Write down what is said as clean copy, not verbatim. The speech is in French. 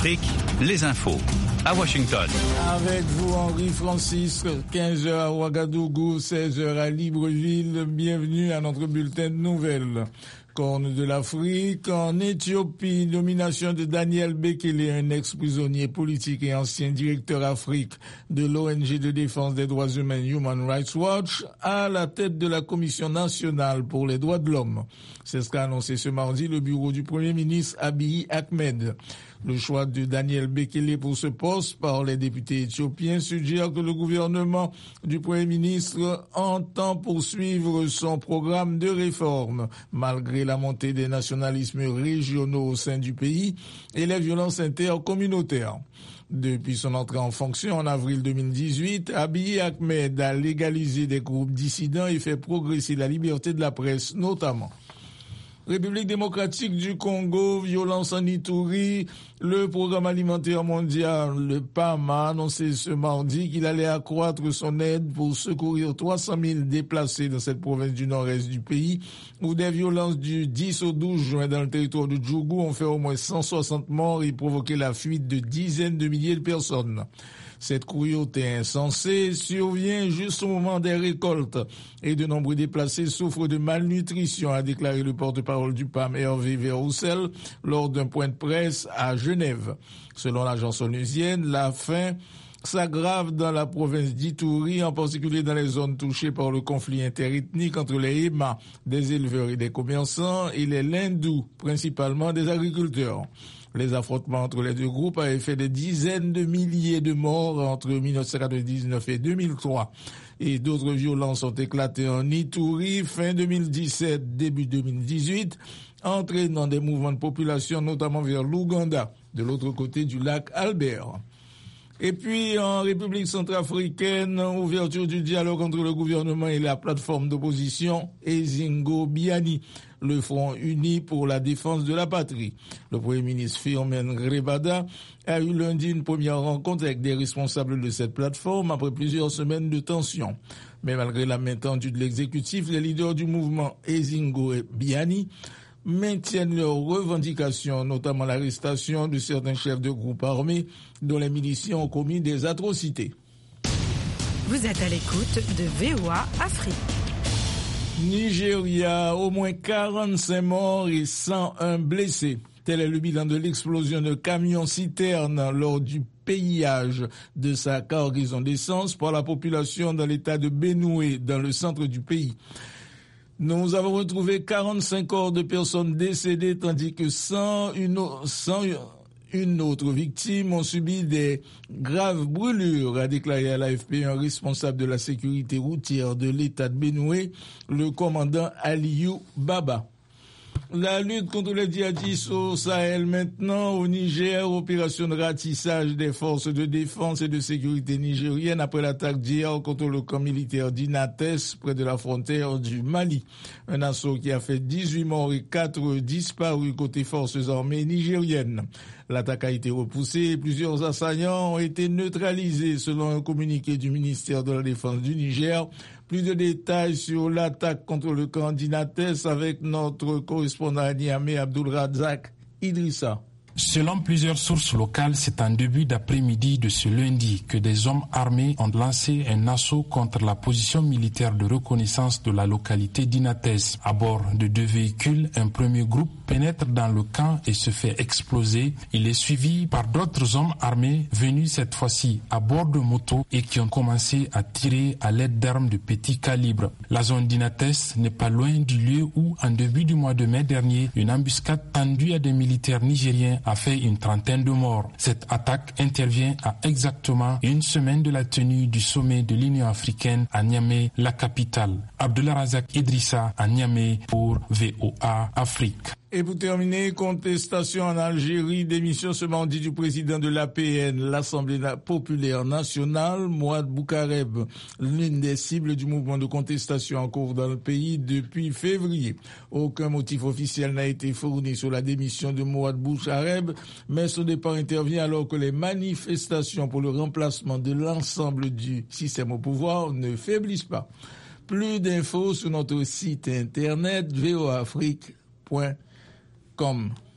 Afrique, les infos. À Washington. Avec vous, Henri Francis, 15h à Ouagadougou, 16h à Libreville. Bienvenue à notre bulletin de nouvelles. Corne de l'Afrique, en Éthiopie, nomination de Daniel Bekele, un ex-prisonnier politique et ancien directeur Afrique de l'ONG de défense des droits humains Human Rights Watch, à la tête de la Commission nationale pour les droits de l'homme. C'est ce qu'a annoncé ce mardi le bureau du Premier ministre Abiy Ahmed. Le choix de Daniel Bekele pour ce poste par les députés éthiopiens suggère que le gouvernement du Premier ministre entend poursuivre son programme de réforme, malgré la montée des nationalismes régionaux au sein du pays et les violences intercommunautaires. Depuis son entrée en fonction en avril 2018, Abiy Ahmed a légalisé des groupes dissidents et fait progresser la liberté de la presse notamment. République démocratique du Congo, violence en Ituri, le programme alimentaire mondial, le PAM, a annoncé ce mardi qu'il allait accroître son aide pour secourir 300 000 déplacés dans cette province du nord-est du pays, où des violences du 10 au 12 juin dans le territoire de Djougou ont fait au moins 160 morts et provoqué la fuite de dizaines de milliers de personnes. Cette cruauté insensée survient juste au moment des récoltes et de nombreux déplacés souffrent de malnutrition, a déclaré le porte-parole du PAM Hervé Verroussel lors d'un point de presse à Genève. Selon l'agence onusienne, la faim s'aggrave dans la province d'Ituri, en particulier dans les zones touchées par le conflit interethnique entre les Hémas, des éleveurs et des commerçants, et les Lindous, principalement des agriculteurs. Les affrontements entre les deux groupes avaient fait des dizaines de milliers de morts entre 1999 et 2003. Et d'autres violences ont éclaté en Ituri fin 2017, début 2018, entraînant des mouvements de population notamment vers l'Ouganda, de l'autre côté du lac Albert. Et puis, en République centrafricaine, ouverture du dialogue entre le gouvernement et la plateforme d'opposition Ezingo Biani, le Front uni pour la défense de la patrie. Le Premier ministre Firmin Grebada a eu lundi une première rencontre avec des responsables de cette plateforme après plusieurs semaines de tension. Mais malgré la main tendue de l'exécutif, les leaders du mouvement Ezingo Biani maintiennent leurs revendications, notamment l'arrestation de certains chefs de groupes armés dont les miliciens ont commis des atrocités. Vous êtes à l'écoute de VOA Afrique. Nigeria, au moins 45 morts et 101 blessés. Tel est le bilan de l'explosion de camions-citernes lors du pillage de sa cargaison d'essence par la population dans l'état de Benue, dans le centre du pays. Nous avons retrouvé 45 corps de personnes décédées, tandis que 101 autre victime ont subi des graves brûlures, a déclaré à l'AFP un responsable de la sécurité routière de l'État de Benue, le commandant Aliou Baba. La lutte contre les djihadistes au Sahel maintenant, au Niger, opération de ratissage des forces de défense et de sécurité nigériennes après l'attaque d'hier contre le camp militaire d'Inates près de la frontière du Mali. Un assaut qui a fait 18 morts et 4 disparus côté forces armées nigériennes. L'attaque a été repoussée et plusieurs assaillants ont été neutralisés selon un communiqué du ministère de la Défense du Niger. Plus de détails sur l'attaque contre le camp d'Inates avec notre correspondant à Niamey, Abdulrazak Idrissa. Selon plusieurs sources locales, c'est en début d'après-midi de ce lundi que des hommes armés ont lancé un assaut contre la position militaire de reconnaissance de la localité d'Inates. À bord de 2 véhicules, un premier groupe pénètre dans le camp et se fait exploser. Il est suivi par d'autres hommes armés venus cette fois-ci à bord de motos et qui ont commencé à tirer à l'aide d'armes de petit calibre. La zone d'Inates n'est pas loin du lieu où, en début du mois de mai dernier, une embuscade tendue à des militaires nigériens a fait une trentaine de morts. Cette attaque intervient à exactement une semaine de la tenue du sommet de l'Union africaine à Niamey, la capitale. Abdulrazak Idrissa à Niamey pour VOA Afrique. Et pour terminer, contestation en Algérie, démission ce mardi du président de l'APN, l'Assemblée populaire nationale, Mouad Boukareb, l'une des cibles du mouvement de contestation en cours dans le pays depuis février. Aucun motif officiel n'a été fourni sur la démission de Mouad Boukareb, mais son départ intervient alors que les manifestations pour le remplacement de l'ensemble du système au pouvoir ne faiblissent pas. Plus d'infos sur notre site internet voaafrique.com.